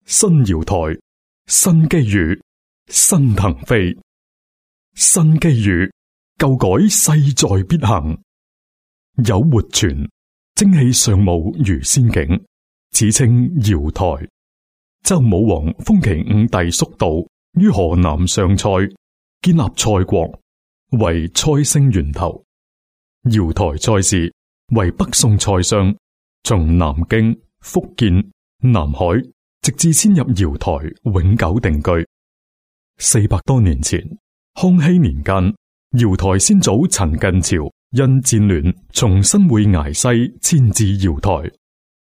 新瑤台，新機遇，新騰飛，新機遇，舊改勢在必行。有活泉，精氣上冒如仙境，此稱瑤台。周武王封其五弟叔道於河南上蔡，建立蔡國，為蔡姓源頭。瑤台蔡氏為北宋蔡商，從南京、福建、南海，直至遷入瑤台，永久定居。400多年前，康熙年間，瑤台先祖陳近潮因戰亂從新會崖西遷至瑤台。